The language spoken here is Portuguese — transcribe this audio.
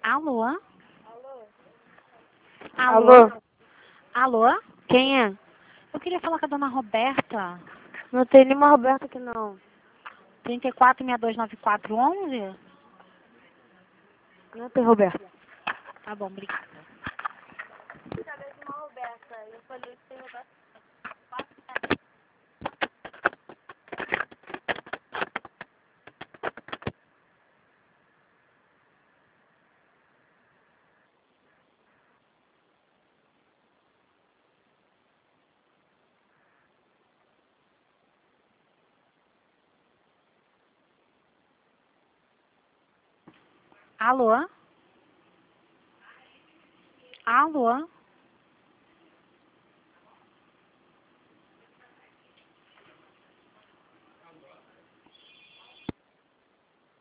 Alô? Alô? Alô? Quem é? Eu queria falar com a dona Roberta. Não tem nenhuma Roberta aqui não. 34629411? Não tem Roberta. Tá bom, obrigada. Alô? Alô?